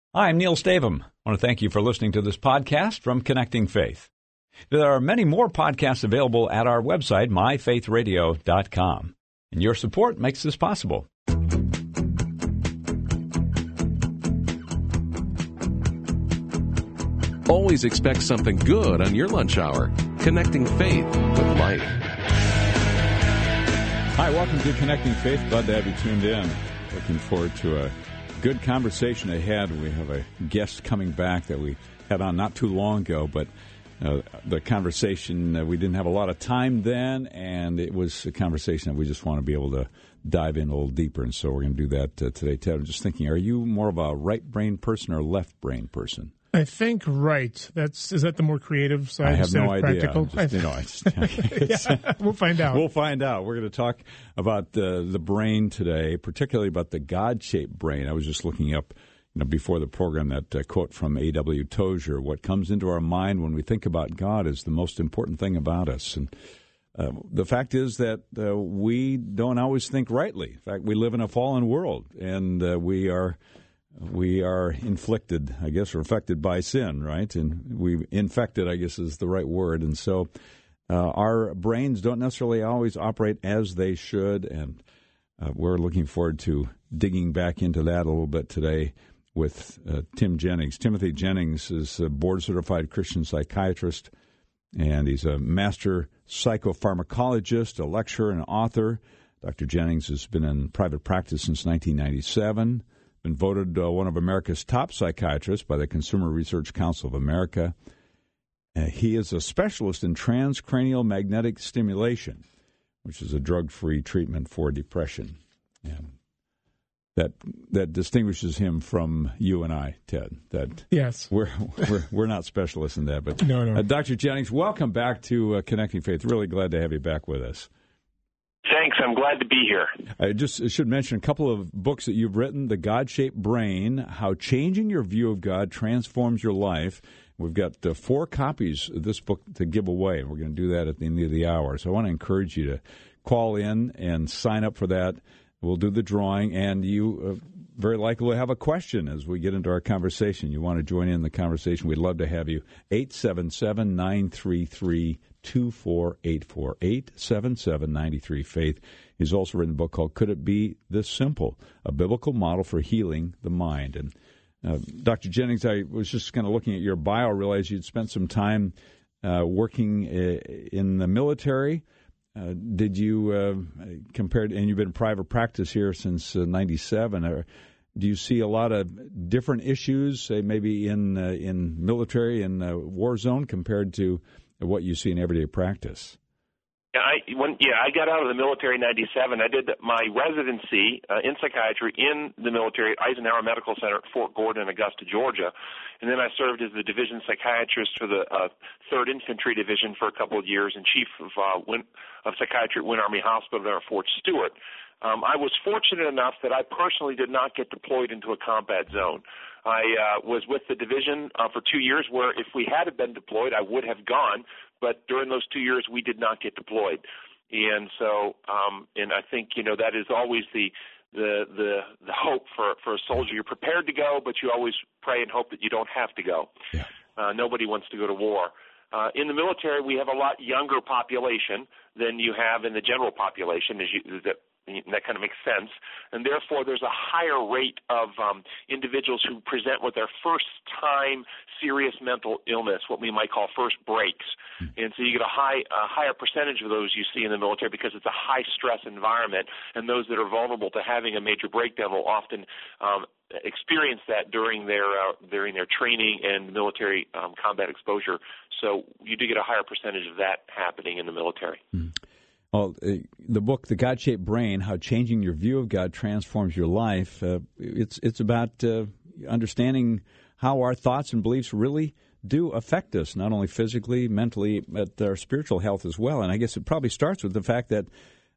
Hi, I'm Neil Stavum. I want to thank you for listening to this podcast from Connecting Faith. There are many more podcasts available at our website, myfaithradio.com. And your support makes this possible. Always expect something good on your lunch hour. Connecting Faith with Life. Hi, welcome to Connecting Faith. Glad to have you tuned in. Looking forward to a good conversation ahead. We have a guest coming back that we had on not too long ago, but the conversation, we didn't have a lot of time then, and it was a conversation that we just want to be able to dive in a little deeper, and so we're going to do that today. Ted, I'm just thinking, are you more of a right-brain person or left-brain person? I think right. Is that the more creative side? I have no idea. Practical? We'll find out. We'll find out. We're going to talk about the brain today, particularly about the God-shaped brain. I was just looking up, before the program, that quote from A.W. Tozer: "What comes into our mind when we think about God is the most important thing about us." And the fact is that we don't always think rightly. In fact, we live in a fallen world, and we are inflicted, I guess, or affected by sin, right? And infected, I guess, is the right word. And so our brains don't necessarily always operate as they should, and we're looking forward to digging back into that a little bit today with Tim Jennings. Timothy Jennings is a board-certified Christian psychiatrist, and he's a master psychopharmacologist, a lecturer, and author. Dr. Jennings has been in private practice since 1997. Been voted one of America's top psychiatrists by the Consumer Research Council of America. He is a specialist in transcranial magnetic stimulation, which is a drug-free treatment for depression. And that distinguishes him from you and I, Ted. Yes, we're not specialists in that. But no. Dr. Jennings, welcome back to Connecting Faith. Really glad to have you back with us. Thanks. I'm glad to be here. I just should mention a couple of books that you've written: The God-Shaped Brain, How Changing Your View of God Transforms Your Life. We've got 4 copies of this book to give away, and we're going to do that at the end of the hour. So I want to encourage you to call in and sign up for that. We'll do the drawing, and you very likely will have a question as we get into our conversation. You want to join in the conversation, we'd love to have you. 877-933-2484, 877-93-FAITH. He's also written a book called Could It Be This Simple? A Biblical Model for Healing the Mind. And Dr. Jennings, I was just kind of looking at your bio, realized you'd spent some time working in the military. Did you compare, and you've been in private practice here since 97, do you see a lot of different issues, say maybe in military and war zone compared to what you see in everyday practice? I got out of the military in 97. I did my residency in psychiatry in the military at Eisenhower Medical Center at Fort Gordon, Augusta, Georgia. And then I served as the division psychiatrist for the 3rd Infantry Division for a couple of years and chief of psychiatry at Winn Army Hospital there at Fort Stewart. I was fortunate enough that I personally did not get deployed into a combat zone. I was with the division for 2 years, where if we had been deployed, I would have gone. But during those 2 years, we did not get deployed. And so, and I think, that is always the hope for a soldier. You're prepared to go, but you always pray and hope that you don't have to go. Yeah. Nobody wants to go to war. In the military, we have a lot younger population than you have in the general population, that kind of makes sense. And therefore, there's a higher rate of individuals who present with their first-time serious mental illness, what we might call first breaks. And so you get a higher percentage of those you see in the military because it's a high-stress environment, and those that are vulnerable to having a major breakdown will often experience that during their training and military combat exposure. So you do get a higher percentage of that happening in the military. Mm. Well, the book, The God-Shaped Brain, How Changing Your View of God Transforms Your Life, it's about understanding how our thoughts and beliefs really do affect us, not only physically, mentally, but our spiritual health as well. And I guess it probably starts with the fact that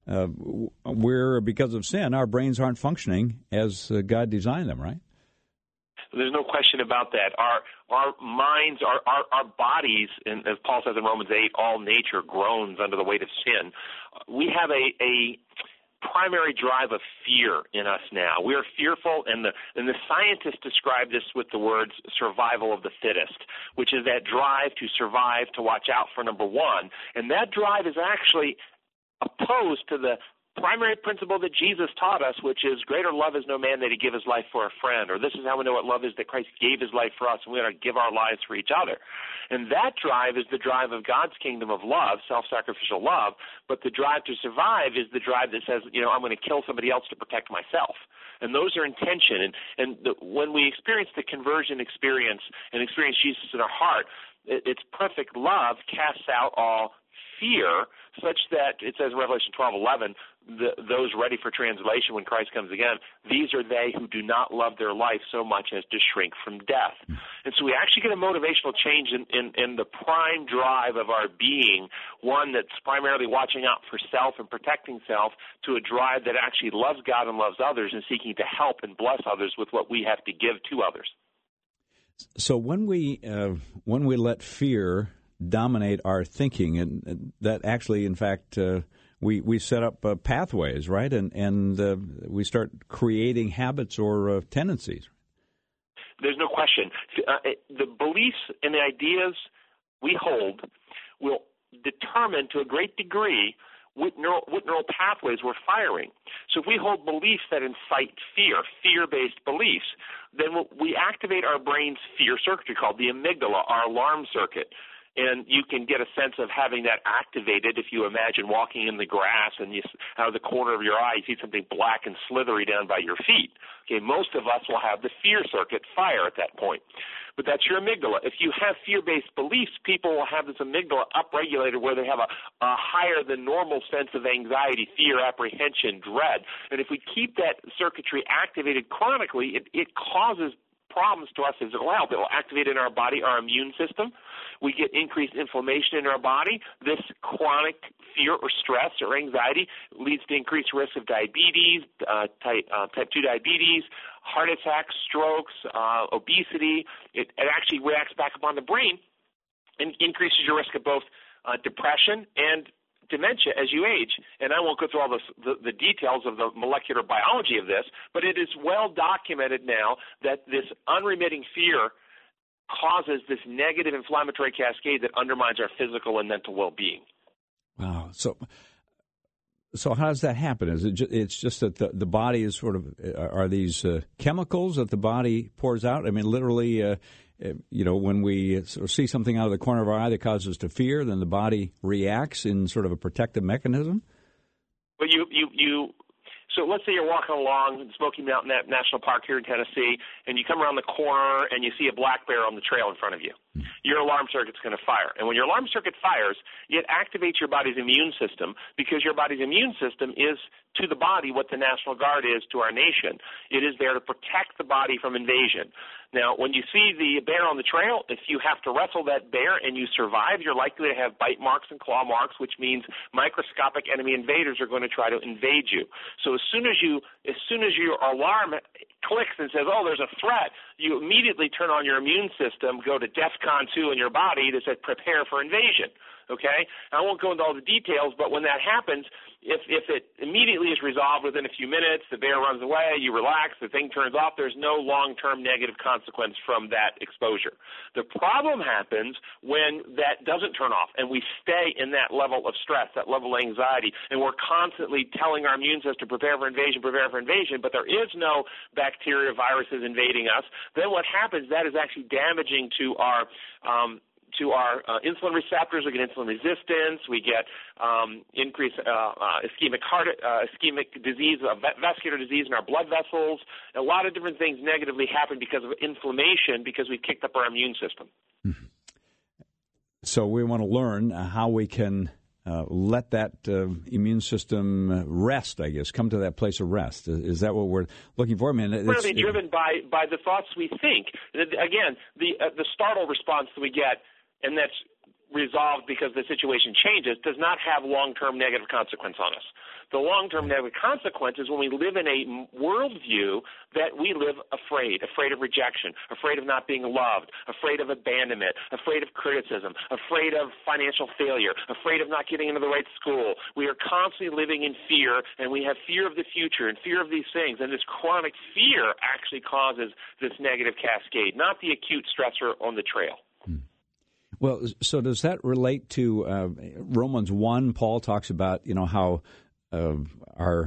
because of sin, our brains aren't functioning as God designed them, right? There's no question about that. Our minds, our bodies, and as Paul says in Romans 8, all nature groans under the weight of sin. We have a primary drive of fear in us now. We are fearful, and the scientists describe this with the words survival of the fittest, which is that drive to survive, to watch out for number one. And that drive is actually opposed to the primary principle that Jesus taught us, which is greater love is no man that he give his life for a friend, or this is how we know what love is, that Christ gave his life for us, and we ought to give our lives for each other. And that drive is the drive of God's kingdom of love, self-sacrificial love, but the drive to survive is the drive that says, I'm going to kill somebody else to protect myself. And those are in tension. When we experience the conversion experience and experience Jesus in our heart, it's perfect love casts out all fear, such that it says in Revelation 12:11, those ready for translation when Christ comes again, these are they who do not love their life so much as to shrink from death. And so we actually get a motivational change in the prime drive of our being, one that's primarily watching out for self and protecting self, to a drive that actually loves God and loves others and seeking to help and bless others with what we have to give to others. So when we let fear dominate our thinking, and that actually, in fact, we set up pathways, right? And we start creating habits or tendencies. There's no question. The beliefs and the ideas we hold will determine to a great degree what neural pathways we're firing. So if we hold beliefs that incite fear, fear-based beliefs, then we activate our brain's fear circuitry called the amygdala, our alarm circuit. And you can get a sense of having that activated if you imagine walking in the grass and out of the corner of your eye you see something black and slithery down by your feet. Okay, most of us will have the fear circuit fire at that point. But that's your amygdala. If you have fear-based beliefs, people will have this amygdala upregulated where they have a higher than normal sense of anxiety, fear, apprehension, dread. And if we keep that circuitry activated chronically, it causes problems to us as well. It will activate in our body our immune system. We get increased inflammation in our body. This chronic fear or stress or anxiety leads to increased risk of diabetes, type 2 diabetes, heart attacks, strokes, obesity. It actually reacts back upon the brain and increases your risk of both depression and dementia as you age. And I won't go through all the details of the molecular biology of this, but it is well documented now that this unremitting fear causes this negative inflammatory cascade that undermines our physical and mental well-being. Wow. So how does that happen? Is it it's just that the body is sort of, are these chemicals that the body pours out? I mean, literally, when we sort of see something out of the corner of our eye that causes us to fear, then the body reacts in sort of a protective mechanism? Well, so let's say you're walking along in Smoky Mountain National Park here in Tennessee, and you come around the corner and you see a black bear on the trail in front of you. Your alarm circuit's going to fire. And when your alarm circuit fires, it activates your body's immune system, because your body's immune system is to the body what the National Guard is to our nation. It is there to protect the body from invasion. Now, when you see the bear on the trail, if you have to wrestle that bear and you survive, you're likely to have bite marks and claw marks, which means microscopic enemy invaders are going to try to invade you. So as soon as your alarm clicks and says, oh, there's a threat, you immediately turn on your immune system, go to DEFCON 2 in your body that says prepare for invasion. Okay? I won't go into all the details, but when that happens, if it immediately is resolved within a few minutes, the bear runs away, you relax, the thing turns off, there's no long-term negative consequence from that exposure. The problem happens when that doesn't turn off and we stay in that level of stress, that level of anxiety, and we're constantly telling our immune system to prepare for invasion, but there is no bacteria, viruses invading us. Then what happens, that is actually damaging to our insulin receptors. We get insulin resistance. We get increased ischemic disease, vascular disease in our blood vessels. A lot of different things negatively happen because of inflammation, because we've kicked up our immune system. Mm-hmm. So we want to learn how we can let that immune system rest, I guess, come to that place of rest. Is that what we're looking for? I mean, it's really driven by the thoughts we think. Again, the startle response that we get, and that's resolved because the situation changes does not have long-term negative consequence on us. The long-term negative consequence is when we live in a worldview that we live afraid of rejection, afraid of not being loved, afraid of abandonment, afraid of criticism, afraid of financial failure, afraid of not getting into the right school. We are constantly living in fear, and we have fear of the future and fear of these things, and this chronic fear actually causes this negative cascade, not the acute stressor on the trail. Well, so does that relate to Romans 1? Paul talks about, how our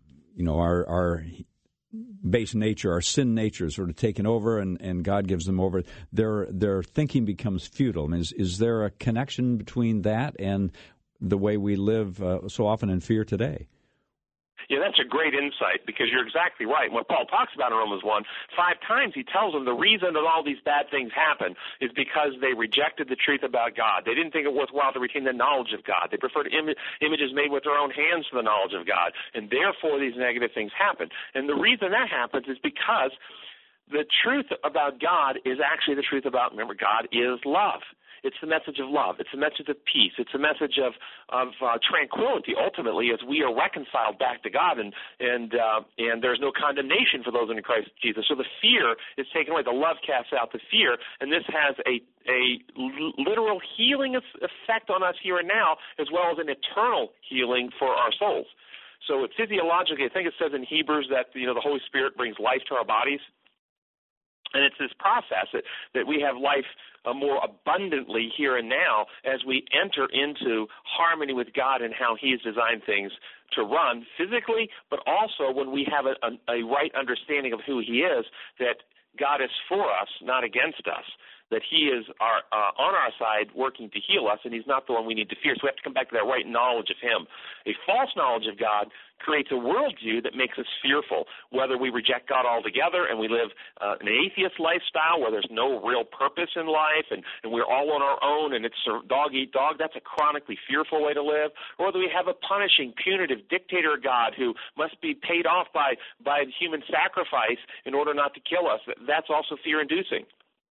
base nature, our sin nature is sort of taken over, and God gives them over. Their thinking becomes futile. I mean, is there a connection between that and the way we live so often in fear today? Yeah, that's a great insight, because you're exactly right. When Paul talks about in Romans 1, 5 times he tells them the reason that all these bad things happen is because they rejected the truth about God. They didn't think it worthwhile to retain the knowledge of God. They preferred images made with their own hands to the knowledge of God, and therefore these negative things happen. And the reason that happens is because the truth about God is actually the truth about, remember, God is love. It's the message of love. It's the message of peace. It's a message of tranquility, ultimately, as we are reconciled back to God, and there's no condemnation for those in Christ Jesus. So the fear is taken away. The love casts out the fear, and this has a literal healing effect on us here and now, as well as an eternal healing for our souls. So physiologically, I think it says in Hebrews that the Holy Spirit brings life to our bodies. And it's this process that we have life more abundantly here and now as we enter into harmony with God and how He has designed things to run physically, but also when we have a right understanding of who He is, that God is for us, not against us, that He is on our side working to heal us, and He's not the one we need to fear. So we have to come back to that right knowledge of Him. A false knowledge of God creates a worldview that makes us fearful, whether we reject God altogether and we live an atheist lifestyle where there's no real purpose in life and we're all on our own and it's dog eat dog. That's a chronically fearful way to live. Or whether we have a punishing, punitive dictator God who must be paid off by human sacrifice in order not to kill us. That's also fear-inducing.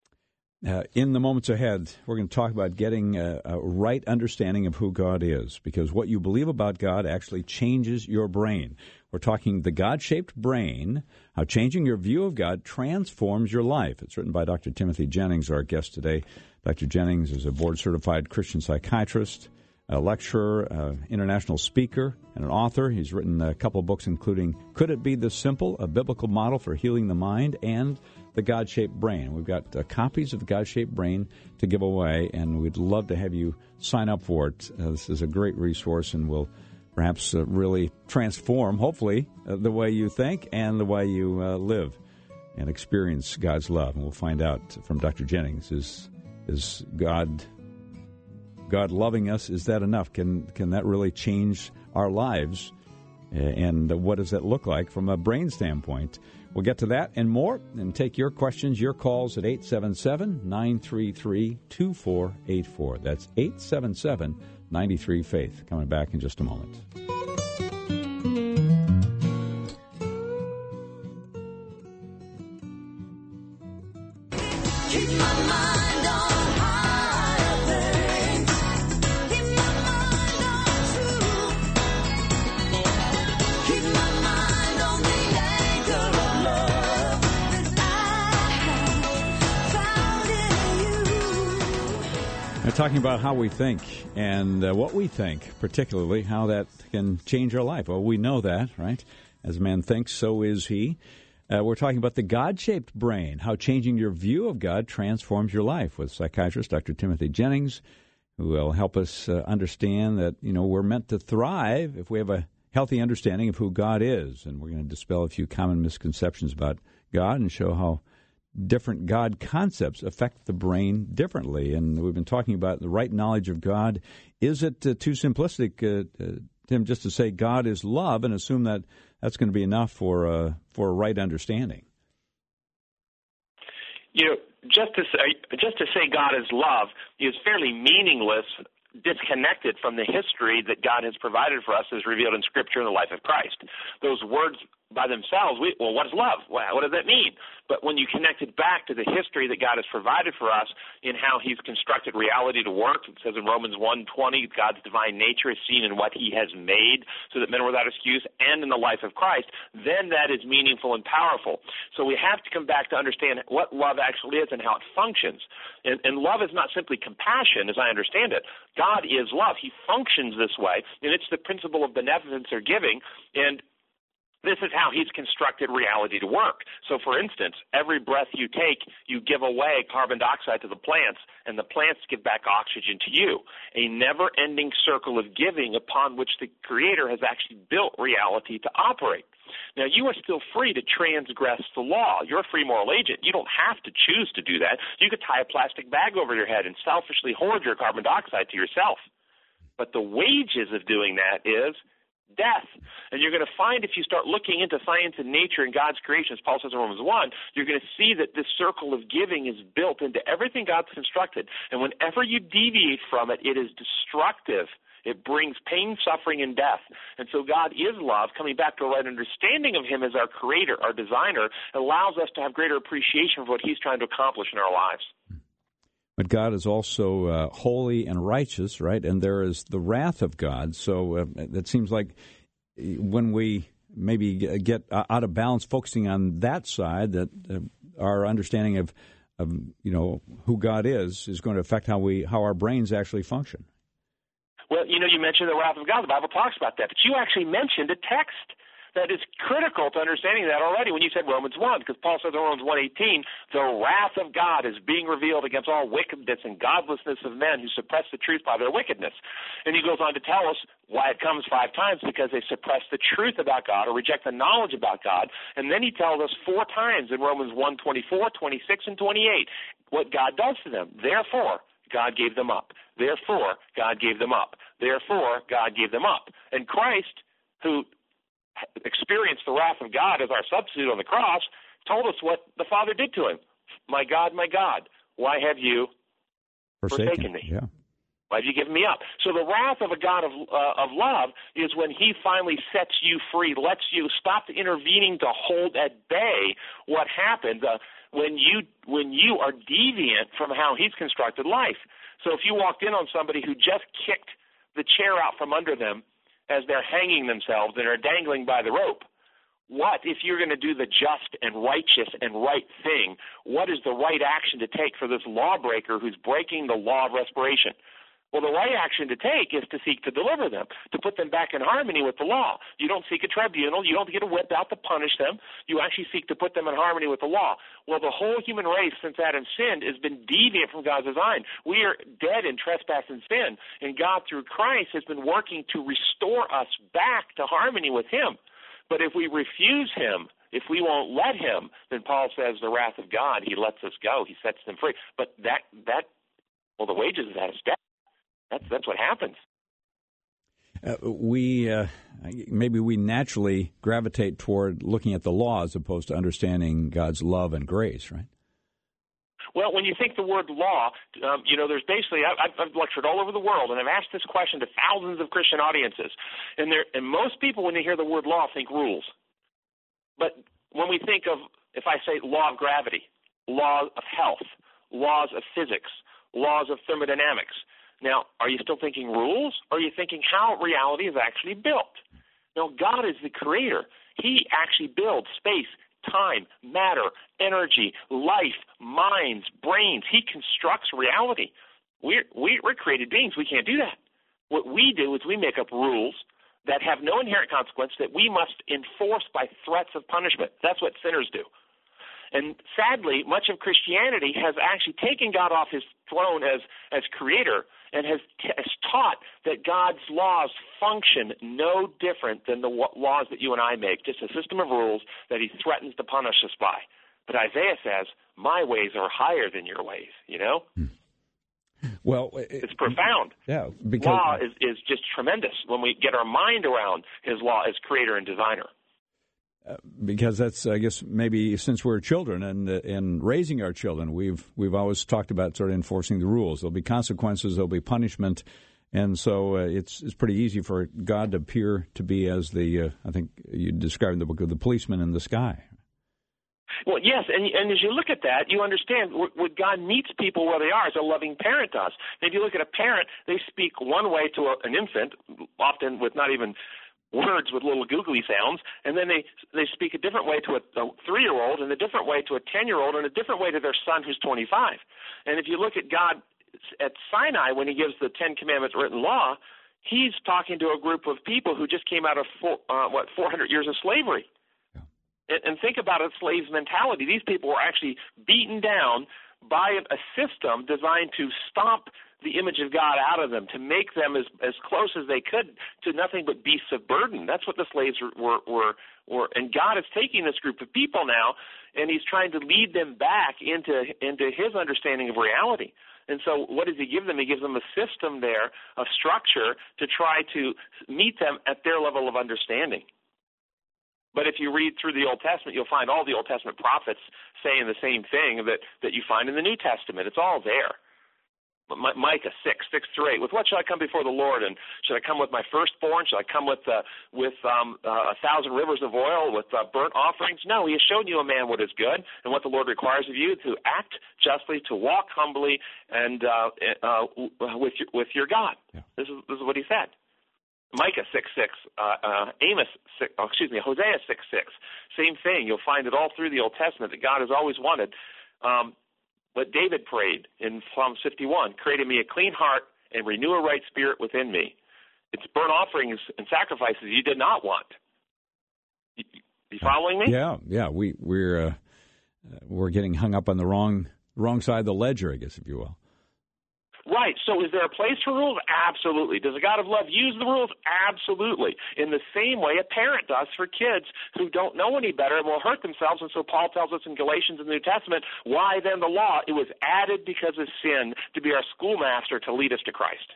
In the moments ahead, we're going to talk about getting a right understanding of who God is, because what you believe about God actually changes your brain. We're talking the God-shaped brain, how changing your view of God transforms your life. It's written by Dr. Timothy Jennings, our guest today. Dr. Jennings is a board-certified Christian psychiatrist, a lecturer, international speaker, and an author. He's written a couple of books, including Could It Be This Simple? A Biblical Model for Healing the Mind, and The God-Shaped Brain. We've got copies of The God-Shaped Brain to give away, and we'd love to have you sign up for it. This is a great resource and will perhaps really transform, hopefully, the way you think and the way you live and experience God's love. And we'll find out from Dr. Jennings, is God loving us? Is that enough? Can that really change our lives? And what does that look like from a brain standpoint? We'll get to that and more and take your questions, your calls at 877-933-2484. That's 877-93-FAITH. Coming back in just a moment. Keep my mind on higher things. Keep my mind on truth. Keep my mind on the anchor of love that I have found in you. We're talking about how we think and what we think, particularly how that can change our life. Well, we know that, right? As a man thinks, so is he. We're talking about the God-shaped brain, how changing your view of God transforms your life, with psychiatrist Dr. Timothy Jennings, who will help us understand that, we're meant to thrive if we have a healthy understanding of who God is. And we're going to dispel a few common misconceptions about God and show how different God concepts affect the brain differently. And we've been talking about the right knowledge of God. Is it too simplistic, Tim, just to say God is love and assume that that's going to be enough for a right understanding? Just to say God is love is fairly meaningless, disconnected from the history that God has provided for us as revealed in Scripture in the life of Christ. Those words by themselves, well, what is love? What does that mean? But when you connect it back to the history that God has provided for us in how he's constructed reality to work, it says in Romans 1:20, God's divine nature is seen in what he has made so that men are without excuse, and in the life of Christ, then that is meaningful and powerful. So we have to come back to understand what love actually is and how it functions. And love is not simply compassion, as I understand it. God is love. He functions this way, and it's the principle of benevolence or giving, and this is how he's constructed reality to work. So, for instance, every breath you take, you give away carbon dioxide to the plants, and the plants give back oxygen to you. A never-ending circle of giving upon which the Creator has actually built reality to operate. Now, you are still free to transgress the law. You're a free moral agent. You don't have to choose to do that. You could tie a plastic bag over your head and selfishly hoard your carbon dioxide to yourself. But the wages of doing that is death. And you're going to find, if you start looking into science and nature and God's creation, as Paul says in Romans 1, you're going to see that this circle of giving is built into everything God's constructed. And whenever you deviate from it, it is destructive. It brings pain, suffering, and death. And so God is love. Coming back to a right understanding of him as our creator, our designer, allows us to have greater appreciation for what he's trying to accomplish in our lives. But God is also holy and righteous, right? And there is the wrath of God. So it seems like when we maybe get out of balance focusing on that side, that our understanding of who God is going to affect how our brains actually function. Well, you mentioned the wrath of God. The Bible talks about that. But you actually mentioned a text that is critical to understanding that already when you said Romans 1, because Paul says in Romans 1:18, the wrath of God is being revealed against all wickedness and godlessness of men who suppress the truth by their wickedness. And he goes on to tell us why it comes 5 times, because they suppress the truth about God or reject the knowledge about God. And then he tells us 4 times in Romans 1:24, 26, and 28 what God does to them. Therefore, God gave them up. Therefore, God gave them up. Therefore, God gave them up. And Christ, who experienced the wrath of God as our substitute on the cross, told us what the Father did to him. My God, why have you forsaken me? Yeah. Why have you given me up? So the wrath of a God of love is when he finally sets you free, lets you stop intervening to hold at bay what happens when you are deviant from how he's constructed life. So if you walked in on somebody who just kicked the chair out from under them as they're hanging themselves and are dangling by the rope, what if you're going to do the just and righteous and right thing? What is the right action to take for this lawbreaker who's breaking the law of respiration? Well, the right action to take is to seek to deliver them, to put them back in harmony with the law. You don't seek a tribunal. You don't get a whip out to punish them. You actually seek to put them in harmony with the law. Well, the whole human race since Adam sinned has been deviant from God's design. We are dead in trespass and sin, and God, through Christ, has been working to restore us back to harmony with him. But if we refuse him, if we won't let him, then Paul says the wrath of God, he lets us go. He sets them free. But the wages of that is death. That's what happens. Maybe we naturally gravitate toward looking at the law as opposed to understanding God's love and grace, right? Well, when you think the word law, there's basically, I've lectured all over the world, and I've asked this question to thousands of Christian audiences. And most people, when they hear the word law, think rules. But when we think of, if I say law of gravity, law of health, laws of physics, laws of thermodynamics, now, are you still thinking rules, or are you thinking how reality is actually built? No, God is the creator. He actually builds space, time, matter, energy, life, minds, brains. He constructs reality. We're created beings. We can't do that. What we do is we make up rules that have no inherent consequence that we must enforce by threats of punishment. That's what sinners do. And sadly, much of Christianity has actually taken God off his throne as creator and has taught that God's laws function no different than the laws that you and I make, just a system of rules that he threatens to punish us by. But Isaiah says, my ways are higher than your ways, Well, it's profound. Yeah, because law is just tremendous when we get our mind around his law as creator and designer. Because that's, I guess, maybe since we're children and in raising our children, we've always talked about sort of enforcing the rules. There'll be consequences, there'll be punishment, And so it's pretty easy for God to appear to be as the, I think you described in the book, of the policeman in the sky. Well, yes, and as you look at that, you understand what God meets people where they are, as a loving parent does. And if you look at a parent, they speak one way to an infant, often with not even words, with little googly sounds, and then they speak a different way to a 3-year-old, and a different way to a 10-year-old, and a different way to their son who's 25. And if you look at God at Sinai, when he gives the Ten Commandments written law, he's talking to a group of people who just came out of 400 years of slavery. And think about a slave's mentality. These people were actually beaten down by a system designed to stomp the image of God out of them, to make them as close as they could to nothing but beasts of burden. That's what the slaves were. And God is taking this group of people now, and he's trying to lead them back into his understanding of reality. And so what does he give them? He gives them a system there of structure to try to meet them at their level of understanding. But if you read through the Old Testament, you'll find all the Old Testament prophets saying the same thing that you find in the New Testament. It's all there. Micah 6:6-8. With what shall I come before the Lord? And should I come with my firstborn? Should I come with 1,000 rivers of oil, with burnt offerings? No, he has shown you a man what is good and what the Lord requires of you, to act justly, to walk humbly, and with your God. Yeah. This is what he said. Micah 6:6, Hosea 6:6. Same thing. You'll find it all through the Old Testament that God has always wanted. What David prayed in Psalm 51, create in me a clean heart and renew a right spirit within me. It's burnt offerings and sacrifices you did not want. You following me? Yeah. We're getting hung up on the wrong side of the ledger, I guess, if you will. Right. So is there a place for rules? Absolutely. Does a God of love use the rules? Absolutely. In the same way a parent does for kids who don't know any better and will hurt themselves. And so Paul tells us in Galatians in the New Testament, why then the law? It was added because of sin to be our schoolmaster to lead us to Christ.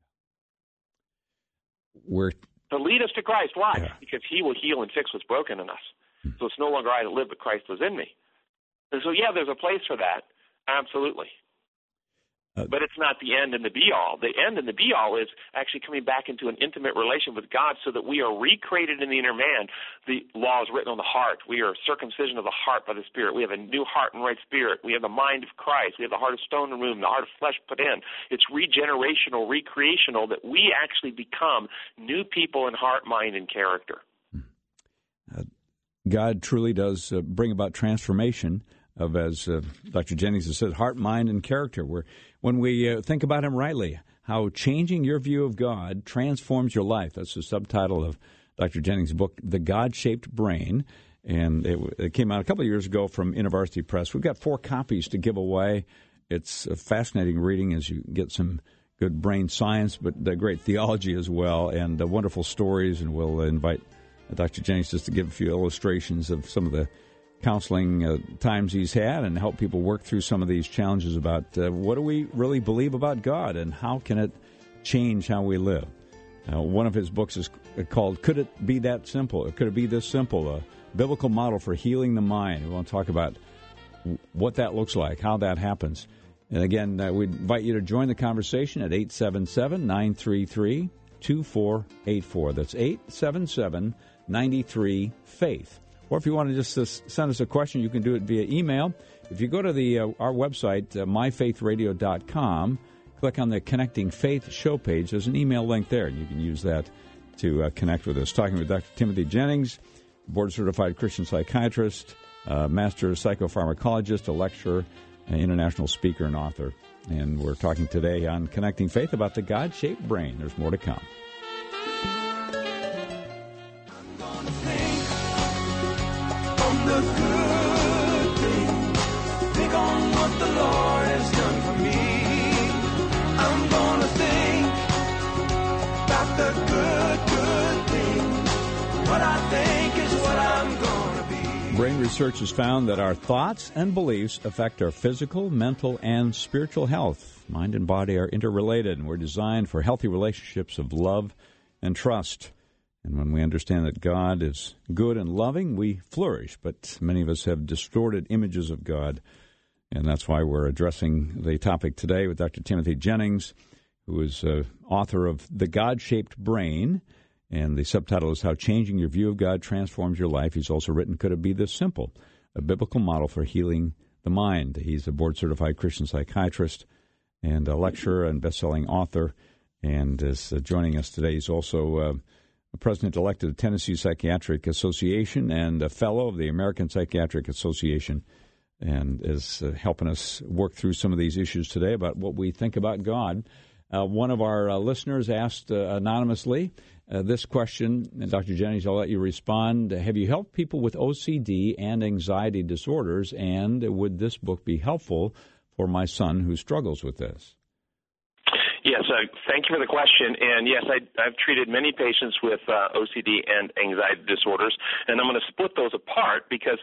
To lead us to Christ. Why? Yeah. Because he will heal and fix what's broken in us. So it's no longer I that live, but Christ lives in me. And so, yeah, there's a place for that. Absolutely. But it's not the end and the be-all. The end and the be-all is actually coming back into an intimate relation with God so that we are recreated in the inner man. The law is written on the heart. We are circumcision of the heart by the Spirit. We have a new heart and right spirit. We have the mind of Christ. We have the heart of stone removed, the heart of flesh put in. It's regenerational, recreational, that we actually become new people in heart, mind, and character. God truly does bring about transformation of, as Dr. Jennings has said, heart, mind, and character. When we think about him rightly, how changing your view of God transforms your life. That's the subtitle of Dr. Jennings' book, The God-Shaped Brain, and it came out a couple of years ago from InterVarsity Press. We've got 4 copies to give away. It's a fascinating reading as you get some good brain science, but great theology as well, and wonderful stories, and we'll invite Dr. Jennings just to give a few illustrations of some of the counseling times he's had and help people work through some of these challenges about what do we really believe about God and how can it change how we live. One of his books is called Could It Be That Simple? Could It Be This Simple? A biblical model for healing the mind. We want to talk about what that looks like, how that happens. And again, we invite you to join the conversation at 877-933-2484. That's 877-93-FAITH. Or if you want to just send us a question, you can do it via email. If you go to our website, myfaithradio.com, click on the Connecting Faith show page. There's an email link there, and you can use that to connect with us. Talking with Dr. Timothy Jennings, board-certified Christian psychiatrist, master psychopharmacologist, a lecturer, an international speaker and author. And we're talking today on Connecting Faith about the God-shaped brain. There's more to come. The good things, think on what the Lord has done for me. I'm gonna think about the good things. What I think is what I'm gonna be. Brain research has found that our thoughts and beliefs affect our physical, mental, and spiritual health. Mind and body are interrelated, and we're designed for healthy relationships of love and trust. And when we understand that God is good and loving, we flourish. But many of us have distorted images of God. And that's why we're addressing the topic today with Dr. Timothy Jennings, who is author of The God-Shaped Brain, and the subtitle is How Changing Your View of God Transforms Your Life. He's also written Could It Be This Simple? A Biblical Model for Healing the Mind. He's a board-certified Christian psychiatrist and a lecturer and best-selling author, and is joining us today. He's also president-elect of the Tennessee Psychiatric Association and a fellow of the American Psychiatric Association, and is helping us work through some of these issues today about what we think about God. One of our listeners asked anonymously this question, and Dr. Jennings, I'll let you respond. Have you helped people with OCD and anxiety disorders, and would this book be helpful for my son who struggles with this? Yes, thank you for the question. And yes, I've treated many patients with OCD and anxiety disorders, and I'm going to split those apart because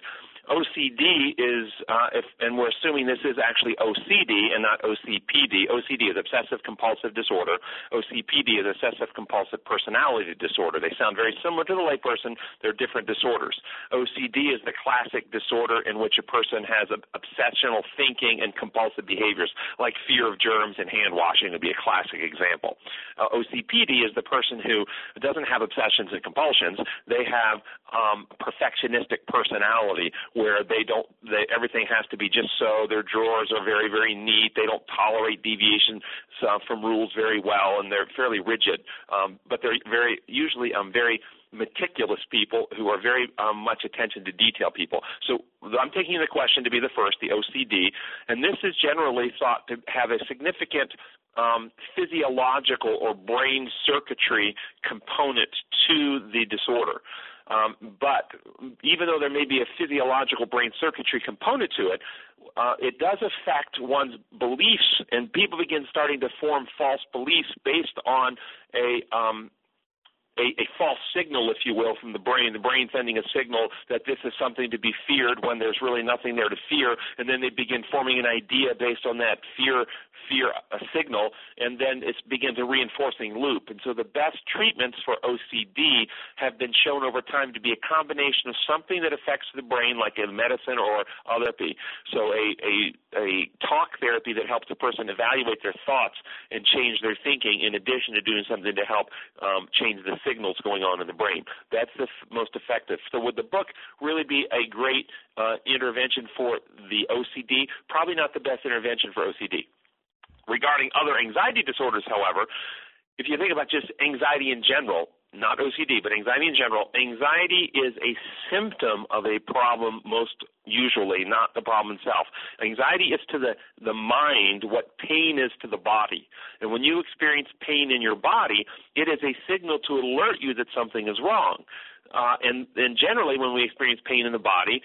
OCD is, and we're assuming this is actually OCD and not OCPD. OCD is obsessive-compulsive disorder. OCPD is obsessive-compulsive personality disorder. They sound very similar to the layperson. They're different disorders. OCD is the classic disorder in which a person has obsessional thinking and compulsive behaviors, like fear of germs and hand washing would be a classic example. OCPD is the person who doesn't have obsessions and compulsions. They have perfectionistic personality, where everything has to be just so. Their drawers are very, very neat. They don't tolerate deviations from rules very well, and they're fairly rigid. But they're usually very meticulous people who are very much attention to detail people. So I'm taking the question to be the first, the OCD, and this is generally thought to have a significant physiological or brain circuitry component to the disorder. But even though there may be a physiological brain circuitry component to it, it does affect one's beliefs, and people begin starting to form false beliefs based on a false signal, if you will, from the brain sending a signal that this is something to be feared when there's really nothing there to fear, and then they begin forming an idea based on that fear signal, and then it begins a reinforcing loop. And so the best treatments for OCD have been shown over time to be a combination of something that affects the brain, like a medicine or other therapy. So a talk therapy that helps a person evaluate their thoughts and change their thinking, in addition to doing something to help change the signals going on in the brain. That's the most effective. So would the book really be a great intervention for the OCD? Probably not the best intervention for OCD. Regarding other anxiety disorders, however, if you think about just anxiety in general, not OCD, but anxiety in general, anxiety is a symptom of a problem most usually, not the problem itself. Anxiety is to the mind what pain is to the body. And when you experience pain in your body, it is a signal to alert you that something is wrong. And generally, when we experience pain in the body,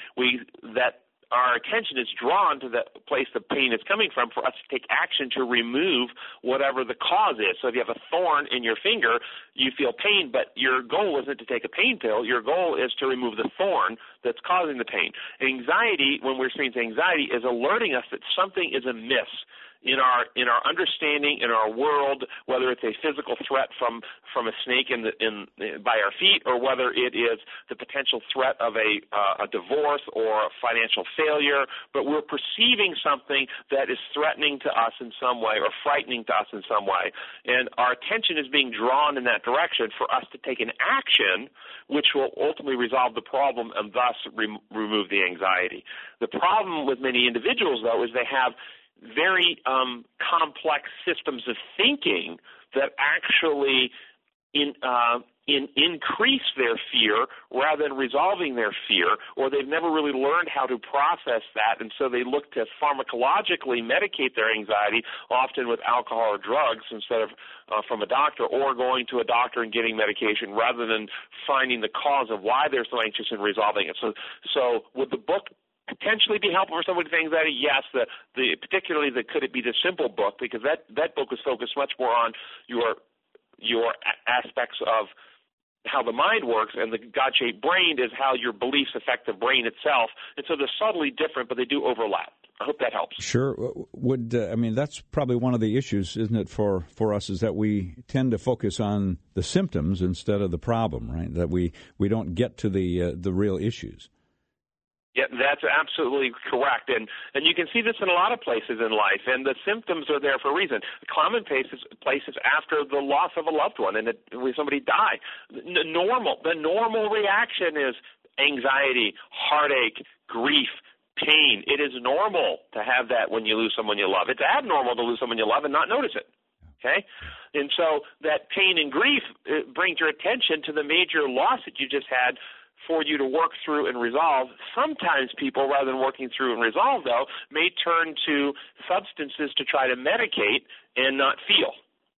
our attention is drawn to the place the pain is coming from for us to take action to remove whatever the cause is. So if you have a thorn in your finger, you feel pain, but your goal isn't to take a pain pill. Your goal is to remove the thorn that's causing the pain. Anxiety, when we're experiencing anxiety, is alerting us that something is amiss in our understanding, in our world, whether it's a physical threat from a snake by our feet, or whether it is the potential threat of a divorce or a financial failure. But we're perceiving something that is threatening to us in some way or frightening to us in some way, and our attention is being drawn in that direction for us to take an action which will ultimately resolve the problem and thus remove the anxiety. The problem with many individuals, though, is they have very complex systems of thinking that actually increase their fear rather than resolving their fear, or they've never really learned how to process that, and so they look to pharmacologically medicate their anxiety, often with alcohol or drugs instead of from a doctor, or going to a doctor and getting medication rather than finding the cause of why they're so anxious and resolving it. So would the book potentially be helpful for someone with anxiety? Yes, particularly the Could It Be This Simple book, because that book was focused much more on your aspects of how the mind works, and the God-Shaped Brain is how your beliefs affect the brain itself. And so they're subtly different, but they do overlap. I hope that helps. Sure. That's probably one of the issues, isn't it, for us, is that we tend to focus on the symptoms instead of the problem, right? That we don't get to the real issues. Yeah, that's absolutely correct. And you can see this in a lot of places in life, and the symptoms are there for a reason. Common places after the loss of a loved one and when somebody died. The normal reaction is anxiety, heartache, grief, pain. It is normal to have that when you lose someone you love. It's abnormal to lose someone you love and not notice it. Okay? And so that pain and grief brings your attention to the major loss that you just had for you to work through and resolve. Sometimes people, rather than working through and resolve, though, may turn to substances to try to medicate and not feel.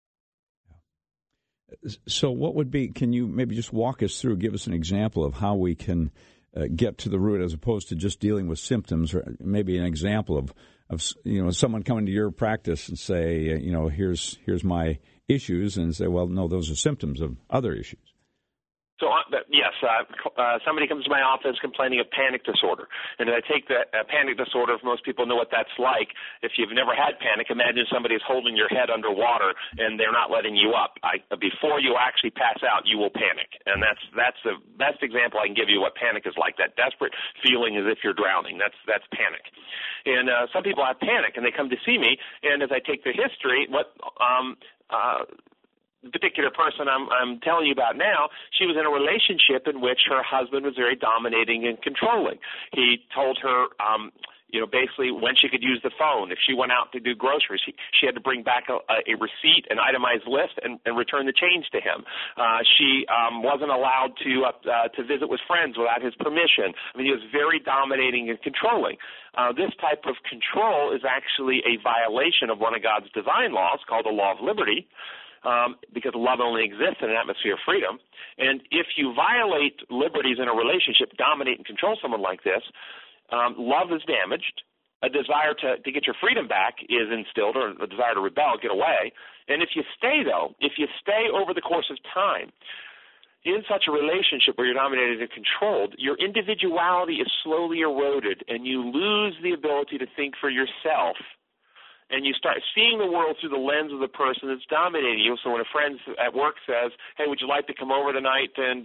So what would be, can you maybe just walk us through, give us an example of how we can get to the root as opposed to just dealing with symptoms, or maybe an example of someone coming to your practice and say, here's my issues, and say, well, no, those are symptoms of other issues. So, yes, somebody comes to my office complaining of panic disorder. And I take the panic disorder, if most people know what that's like. If you've never had panic, imagine somebody is holding your head underwater and they're not letting you up. Before you actually pass out, you will panic. And that's the best example I can give you what panic is like, that desperate feeling as if you're drowning. That's panic. And some people have panic, and they come to see me, and as I take the history, the particular person I'm telling you about now, she was in a relationship in which her husband was very dominating and controlling. He told her, basically when she could use the phone. If she went out to do groceries, she had to bring back a receipt, an itemized list, and return the change to him. She wasn't allowed to visit with friends without his permission. I mean, he was very dominating and controlling. This type of control is actually a violation of one of God's design laws called the law of liberty. Because love only exists in an atmosphere of freedom. And if you violate liberties in a relationship, dominate and control someone like this, love is damaged. A desire to get your freedom back is instilled, or a desire to rebel, get away. And if you stay over the course of time in such a relationship where you're dominated and controlled, your individuality is slowly eroded, and you lose the ability to think for yourself. And you start seeing the world through the lens of the person that's dominating you. So when a friend at work says, "Hey, would you like to come over tonight and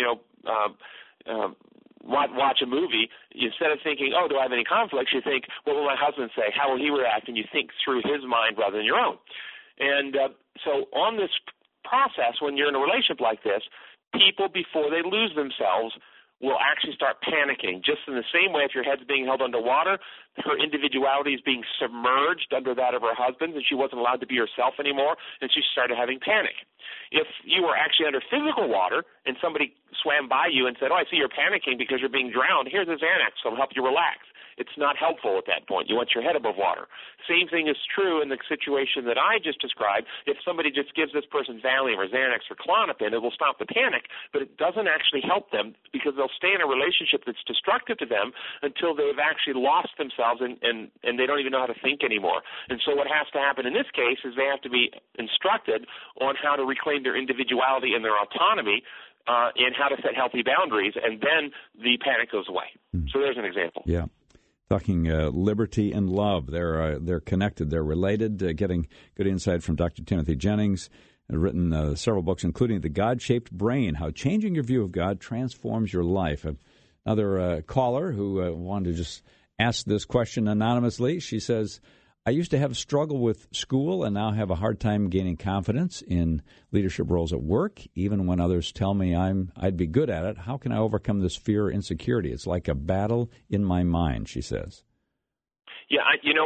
watch a movie?" Instead of thinking, "Oh, do I have any conflicts?" you think, "What will my husband say? How will he react?" And you think through his mind rather than your own. And so on this process, when you're in a relationship like this, people, before they lose themselves, will actually start panicking. Just in the same way, if your head's being held underwater, her individuality is being submerged under that of her husband's, and she wasn't allowed to be herself anymore, and she started having panic. If you were actually under physical water and somebody swam by you and said, "Oh, I see you're panicking because you're being drowned. Here's a Xanax, so it'll help you relax." It's not helpful at that point. You want your head above water. Same thing is true in the situation that I just described. If somebody just gives this person Valium or Xanax or Klonopin, it will stop the panic, but it doesn't actually help them because they'll stay in a relationship that's destructive to them until they've actually lost themselves and they don't even know how to think anymore. And so what has to happen in this case is they have to be instructed on how to reclaim their individuality and their autonomy and how to set healthy boundaries, and then the panic goes away. So there's an example. Yeah. Talking liberty and love. They're connected. They're related. Getting good insight from Dr. Timothy Jennings. Written several books, including The God-Shaped Brain, How Changing Your View of God Transforms Your Life. Another caller who wanted to just ask this question anonymously. She says, "I used to have a struggle with school and now have a hard time gaining confidence in leadership roles at work, even when others tell me I'd be good at it. How can I overcome this fear or insecurity? It's like a battle in my mind," she says. Yeah,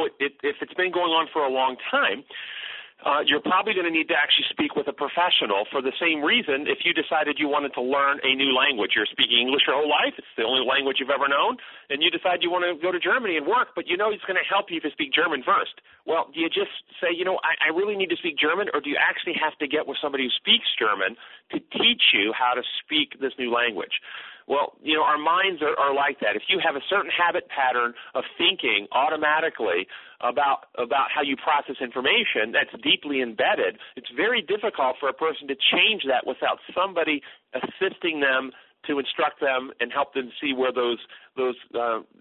if it's been going on for a long time, you're probably going to need to actually speak with a professional for the same reason. If you decided you wanted to learn a new language, you're speaking English your whole life, it's the only language you've ever known, and you decide you want to go to Germany and work, but it's going to help you to speak German first. Well, do you just say, I really need to speak German, or do you actually have to get with somebody who speaks German to teach you how to speak this new language? Well, our minds are like that. If you have a certain habit pattern of thinking automatically about how you process information that's deeply embedded, it's very difficult for a person to change that without somebody assisting them to instruct them and help them see where those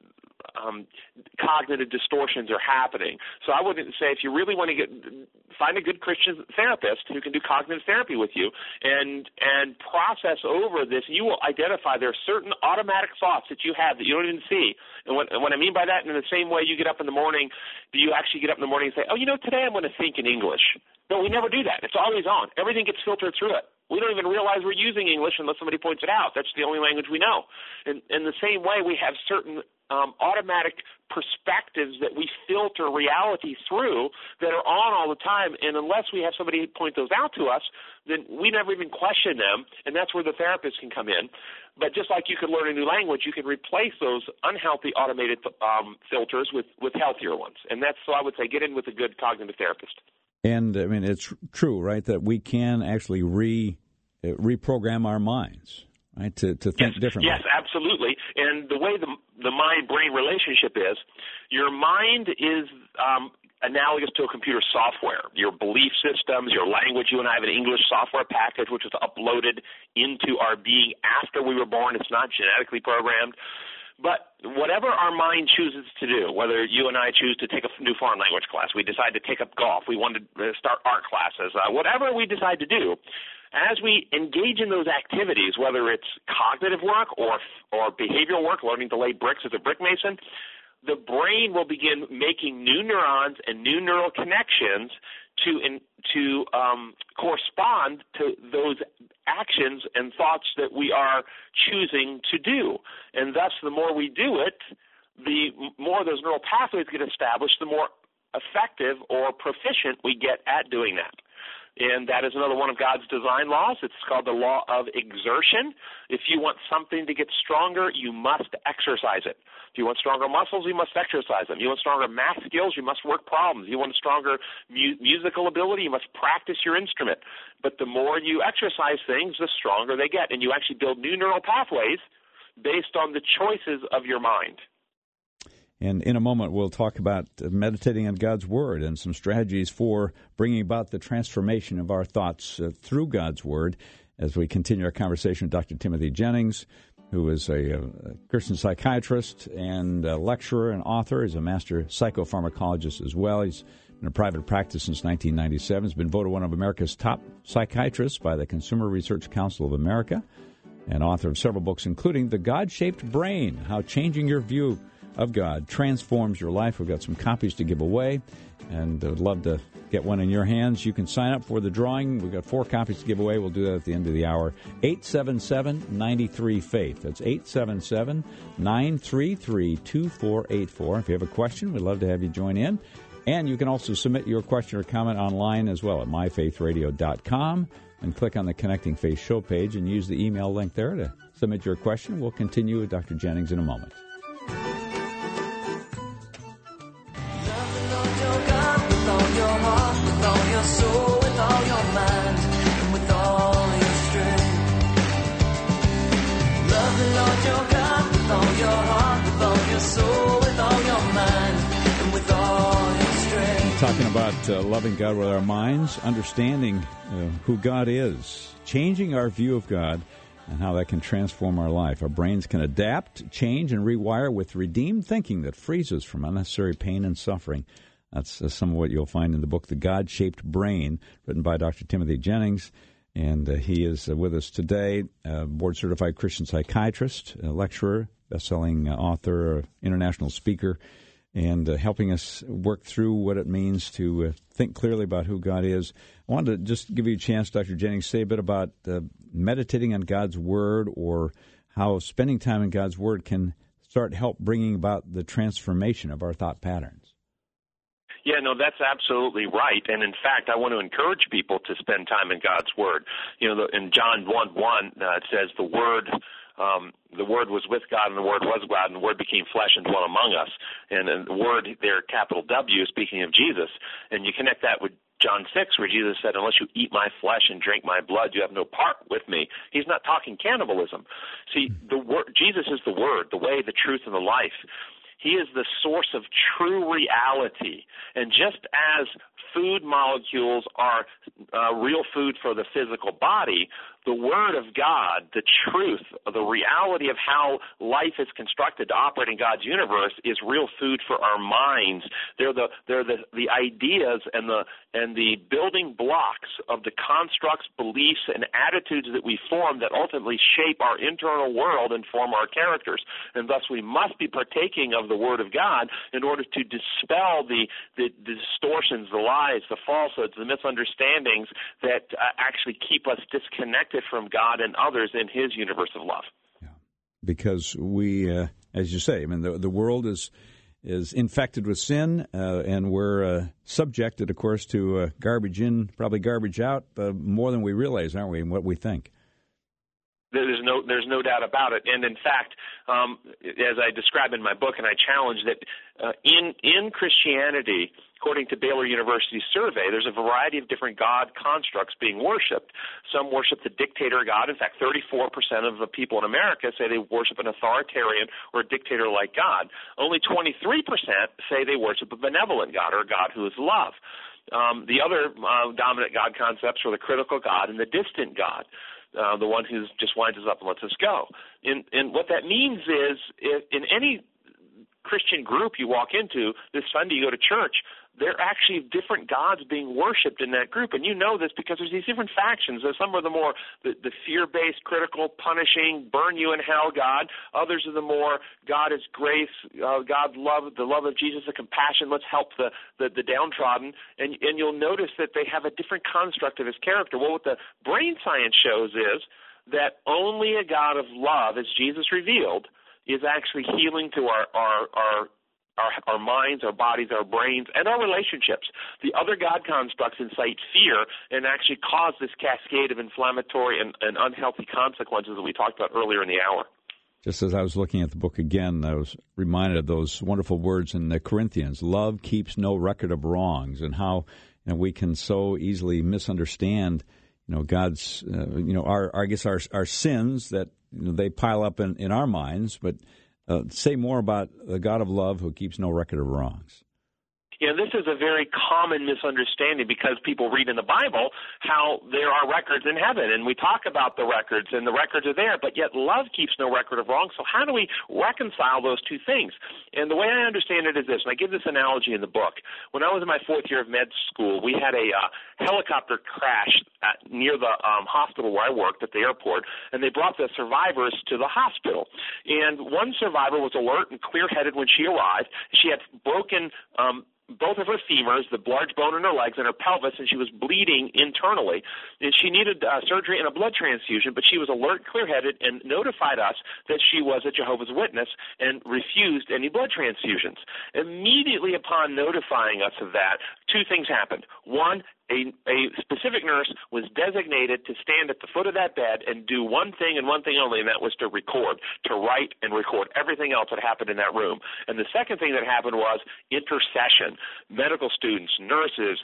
cognitive distortions are happening. So I wouldn't say, if you really want to find a good Christian therapist who can do cognitive therapy with you and process over this, you will identify there are certain automatic thoughts that you have that you don't even see. And what I mean by that, in the same way you get up in the morning, do you actually get up in the morning and say, oh, today I'm going to think in English? No, we never do that. It's always on. Everything gets filtered through it. We don't even realize we're using English unless somebody points it out. That's the only language we know. And in the same way, we have certain automatic perspectives that we filter reality through that are on all the time, and unless we have somebody point those out to us, then we never even question them, and that's where the therapist can come in. But just like you could learn a new language, you can replace those unhealthy automated filters with healthier ones. And that's, so I would say, get in with a good cognitive therapist. And, I mean, it's true, right, that we can actually reprogram our minds, right, to think differently. Yes, absolutely. And the way the mind-brain relationship is, your mind is analogous to a computer software. Your belief systems, your language, you and I have an English software package which was uploaded into our being after we were born. It's not genetically programmed. But whatever our mind chooses to do, whether you and I choose to take a new foreign language class, we decide to take up golf, we want to start art classes, whatever we decide to do, as we engage in those activities, whether it's cognitive work or behavioral work, learning to lay bricks as a brick mason, the brain will begin making new neurons and new neural connections to correspond to those actions and thoughts that we are choosing to do. And thus, the more we do it, the more those neural pathways get established, the more effective or proficient we get at doing that. And that is another one of God's design laws. It's called the law of exertion. If you want something to get stronger, you must exercise it. If you want stronger muscles, you must exercise them. You want stronger math skills, you must work problems. You want a stronger musical ability, you must practice your instrument. But the more you exercise things, the stronger they get. And you actually build new neural pathways based on the choices of your mind. And in a moment, we'll talk about meditating on God's Word and some strategies for bringing about the transformation of our thoughts through God's Word as we continue our conversation with Dr. Timothy Jennings, who is a Christian psychiatrist and a lecturer and author. He's a master psychopharmacologist as well. He's been in private practice since 1997. He's been voted one of America's top psychiatrists by the Consumer Research Council of America, and author of several books, including The God-Shaped Brain, How Changing Your View of God Transforms Your Life. We've got some copies to give away, and I'd love to get one in your hands. You can sign up for the drawing. We've got 4 copies to give away. We'll do that at the end of the hour. 877-93-FAITH. That's 877-933-2484. If you have a question, we'd love to have you join in. And you can also submit your question or comment online as well at myfaithradio.com, and click on the Connecting Faith show page and use the email link there to submit your question. We'll continue with Dr. Jennings in a moment. Talking about loving God with our minds, understanding who God is, changing our view of God, and how that can transform our life. Our brains can adapt, change, and rewire with redeemed thinking that frees us from unnecessary pain and suffering. That's some of what you'll find in the book, The God-Shaped Brain, written by Dr. Timothy Jennings. And he is with us today, board-certified Christian psychiatrist, a lecturer, best-selling author, international speaker, and helping us work through what it means to think clearly about who God is. I wanted to just give you a chance, Dr. Jennings, say a bit about meditating on God's Word, or how spending time in God's Word can help bringing about the transformation of our thought patterns. Yeah, no, that's absolutely right. And in fact, I want to encourage people to spend time in God's Word. You know, in John 1:1, it says the Word was with God, and the Word was God, and the Word became flesh and dwelt among us. And the Word there, capital W, speaking of Jesus. And you connect that with John 6, where Jesus said, unless you eat my flesh and drink my blood, you have no part with me. He's not talking cannibalism. See, Jesus is the Word, the way, the truth, and the life. He is the source of true reality. And just as food molecules are real food for the physical body, the Word of God, the truth, the reality of how life is constructed to operate in God's universe is real food for our minds. They're the ideas and the building blocks of the constructs, beliefs, and attitudes that we form that ultimately shape our internal world and form our characters. And thus we must be partaking of the Word of God in order to dispel the distortions, the lies, the falsehoods, the misunderstandings that actually keep us disconnected from God and others in His universe of love. Yeah. Because we, as you say, I mean, the world is infected with sin, and we're subjected, of course, to garbage in, probably garbage out, more than we realize, aren't we, in what we think? There's no doubt about it. And in fact, as I describe in my book, and I challenge that in Christianity, according to Baylor University's survey, there's a variety of different God constructs being worshipped. Some worship the dictator God. In fact, 34% of the people in America say they worship an authoritarian or a dictator like God. Only 23% say they worship a benevolent God, or a God who is love. The other dominant God concepts are the critical God and the distant God. The one who just winds us up and lets us go. And what that means is, if in any Christian group you walk into, this Sunday you go to church, there are actually different gods being worshipped in that group. And you know this because there's these different factions. Some are the more the fear-based, critical, punishing, burn you in hell God. Others are the more God is grace, God love, the love of Jesus, the compassion, let's help the downtrodden. And you'll notice that they have a different construct of His character. Well, what the brain science shows is that only a God of love, as Jesus revealed, is actually healing to our minds, our bodies, our brains, and our relationships. The other God constructs incite fear and actually cause this cascade of inflammatory and unhealthy consequences that we talked about earlier in the hour. Just as I was looking at the book again, I was reminded of those wonderful words in the Corinthians, love keeps no record of wrongs, and how we can so easily misunderstand God's, our sins that they pile up in our minds, but say more about the God of love who keeps no record of wrongs. Yeah, this is a very common misunderstanding because people read in the Bible how there are records in heaven, and we talk about the records, and the records are there, but yet love keeps no record of wrong. So how do we reconcile those two things? And the way I understand it is this, and I give this analogy in the book. When I was in my fourth year of med school, we had a helicopter crash near the hospital where I worked at the airport, and they brought the survivors to the hospital. And one survivor was alert and clear-headed when she arrived. She had broken both of her femurs, the large bone in her legs, and her pelvis, and she was bleeding internally. And she needed surgery and a blood transfusion, but she was alert, clear-headed, and notified us that she was a Jehovah's Witness and refused any blood transfusions. Immediately upon notifying us of that, two things happened. One, a specific nurse was designated to stand at the foot of that bed and do one thing and one thing only, and that was to record, to write and record everything else that happened in that room. And the second thing that happened was intercession. Medical students, nurses,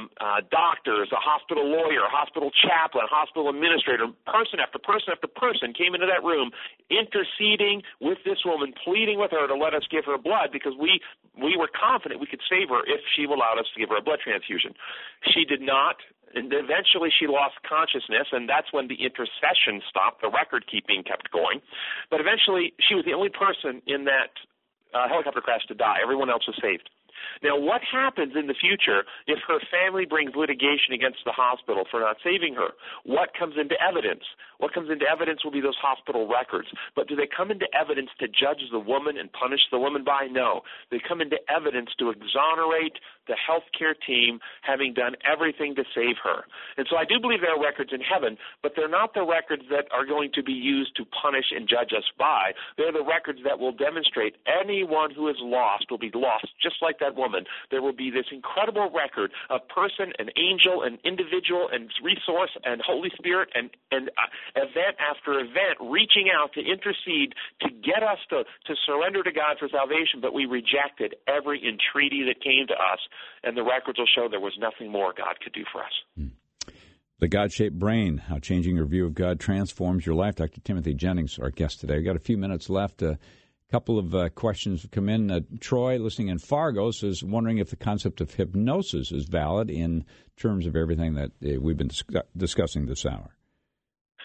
doctors, a hospital lawyer, a hospital chaplain, a hospital administrator, person after person after person came into that room interceding with this woman, pleading with her to let us give her blood because we were confident we could save her if she allowed us to give her a blood transfusion. She did not, and eventually she lost consciousness, and that's when the intercession stopped. The record-keeping kept going. But eventually she was the only person in that helicopter crash to die. Everyone else was saved. Now, what happens in the future if her family brings litigation against the hospital for not saving her? What comes into evidence? What comes into evidence will be those hospital records. But do they come into evidence to judge the woman and punish the woman by? No. They come into evidence to exonerate the healthcare team having done everything to save her. And so I do believe there are records in heaven, but they're not the records that are going to be used to punish and judge us by. They're the records that will demonstrate anyone who is lost will be lost, just like that woman. There will be this incredible record of person and angel and individual and resource and Holy Spirit and event after event reaching out to intercede to get us to surrender to God for salvation, but we rejected every entreaty that came to us, and the records will show there was nothing more God could do for us. The God-Shaped Brain, How Changing Your View of God Transforms Your Life. Dr. Timothy Jennings, our guest today. We've got a few minutes left. A couple of questions have come in. Troy, listening in Fargo, is wondering if the concept of hypnosis is valid in terms of everything that we've been discussing this hour.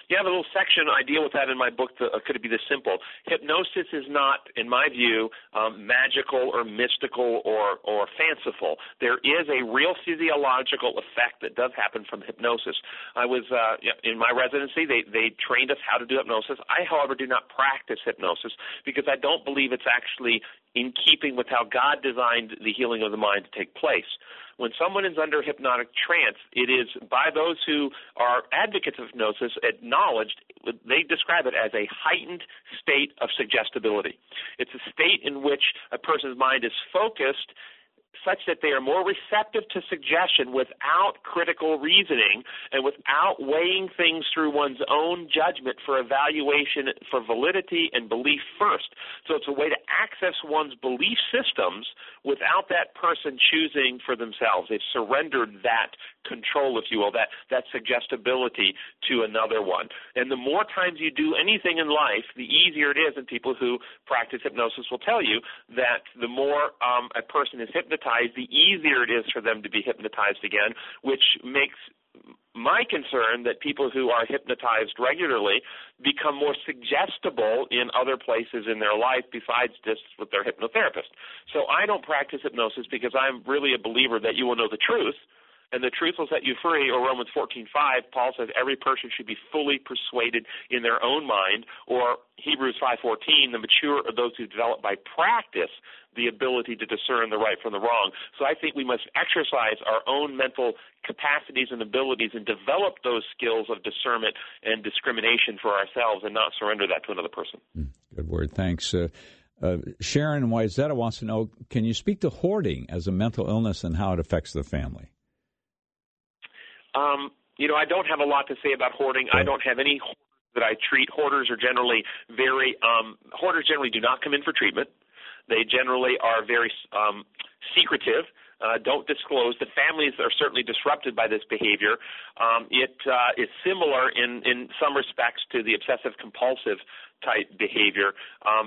You have a little section, I deal with that in my book, Could It Be This Simple? Hypnosis is not, in my view, magical or mystical or fanciful. There is a real physiological effect that does happen from hypnosis. I was, in my residency, they trained us how to do hypnosis. I, however, do not practice hypnosis because I don't believe it's actually in keeping with how God designed the healing of the mind to take place. When someone is under hypnotic trance, it is by those who are advocates of hypnosis acknowledged, they describe it as a heightened state of suggestibility. It's a state in which a person's mind is focused such that they are more receptive to suggestion without critical reasoning and without weighing things through one's own judgment for evaluation for validity and belief first. So it's a way to access one's belief systems without that person choosing for themselves. They've surrendered that control, if you will, that suggestibility to another one. And the more times you do anything in life, the easier it is, and people who practice hypnosis will tell you that the more a person is hypnotized, the easier it is for them to be hypnotized again, which makes my concern that people who are hypnotized regularly become more suggestible in other places in their life besides just with their hypnotherapist. So I don't practice hypnosis because I'm really a believer that you will know the truth, and the truth will set you free, or Romans 14:5, Paul says every person should be fully persuaded in their own mind, or Hebrews 5:14, the mature are those who develop by practice the ability to discern the right from the wrong. So I think we must exercise our own mental capacities and abilities and develop those skills of discernment and discrimination for ourselves and not surrender that to another person. Good word. Thanks. Sharon Wyzetta wants to know, can you speak to hoarding as a mental illness and how it affects the family? I don't have a lot to say about hoarding. I don't have any hoarders that I treat. Hoarders are generally hoarders generally do not come in for treatment. They generally are very secretive, don't disclose. The families are certainly disrupted by this behavior. It is similar in some respects to the obsessive-compulsive type behavior.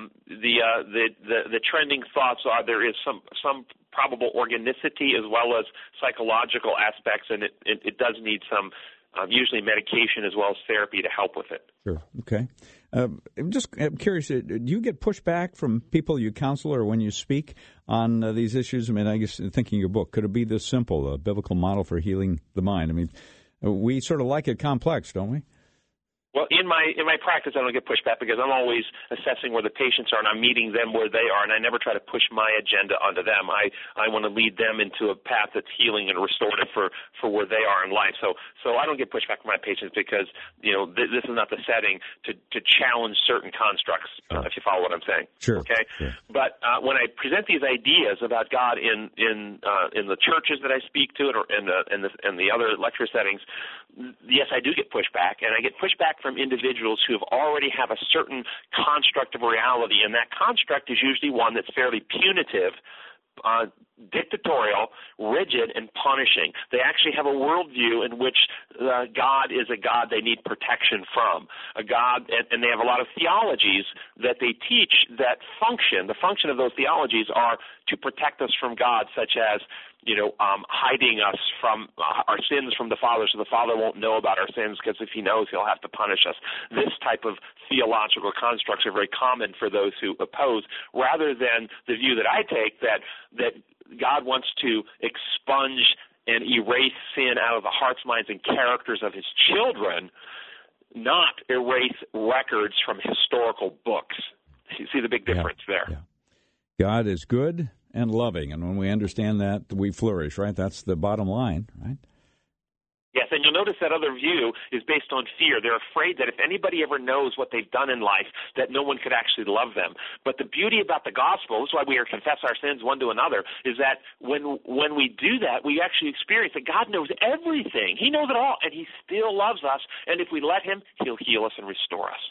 The trending thoughts are there is some probable organicity as well as psychological aspects, and it does need some usually medication as well as therapy to help with it. Sure. Okay. I'm just curious, do you get pushback from people you counsel or when you speak on these issues? I mean, I guess thinking your book, could it be this simple, a biblical model for healing the mind? I mean, we sort of like it complex, don't we? Well, in my practice, I don't get pushback because I'm always assessing where the patients are, and I'm meeting them where they are, and I never try to push my agenda onto them. I want to lead them into a path that's healing and restorative for where they are in life. So I don't get pushback from my patients because this is not the setting to challenge certain constructs. If you follow what I'm saying, sure. Okay. Sure. But when I present these ideas about God in the churches that I speak to and the other lecture settings, yes, I do get pushback, and I get pushback from individuals who already have a certain construct of reality, and that construct is usually one that's fairly punitive, dictatorial, rigid, and punishing. They actually have a worldview in which God is a God they need protection from, a God, and they have a lot of theologies that they teach that function. The function of those theologies are to protect us from God, such as hiding us from our sins from the Father, so the Father won't know about our sins, because if He knows, He'll have to punish us. This type of theological constructs are very common for those who oppose, rather than the view that I take that God wants to expunge and erase sin out of the hearts, minds, and characters of His children, not erase records from historical books. You see the big difference there. Yeah. God is good and loving, and when we understand that, we flourish, right? That's the bottom line, right? Yes, and you'll notice that other view is based on fear. They're afraid that if anybody ever knows what they've done in life, that no one could actually love them. But the beauty about the gospel, this is why we confess our sins one to another, is that when we do that, we actually experience that God knows everything. He knows it all, and He still loves us, and if we let Him, He'll heal us and restore us.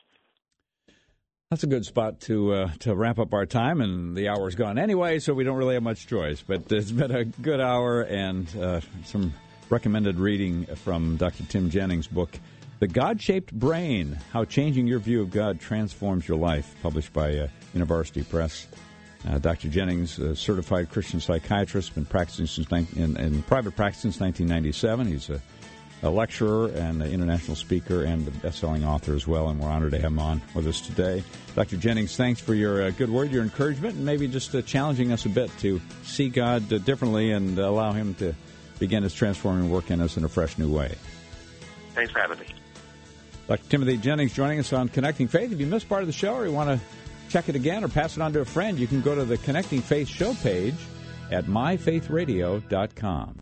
That's a good spot to wrap up our time, and the hour's gone anyway, so we don't really have much choice. But it's been a good hour, and some recommended reading from Dr. Tim Jennings' book, The God-Shaped Brain, How Changing Your View of God Transforms Your Life, published by University Press. Dr. Jennings, a certified Christian psychiatrist, been practicing in private practice since 1997. He's a lecturer and an international speaker and a best-selling author as well, and we're honored to have him on with us today. Dr. Jennings, thanks for your good word, your encouragement, and maybe just challenging us a bit to see God differently and allow Him to begin His transforming work in us in a fresh new way. Thanks for having me. Dr. Timothy Jennings joining us on Connecting Faith. If you missed part of the show or you want to check it again or pass it on to a friend, you can go to the Connecting Faith show page at myfaithradio.com.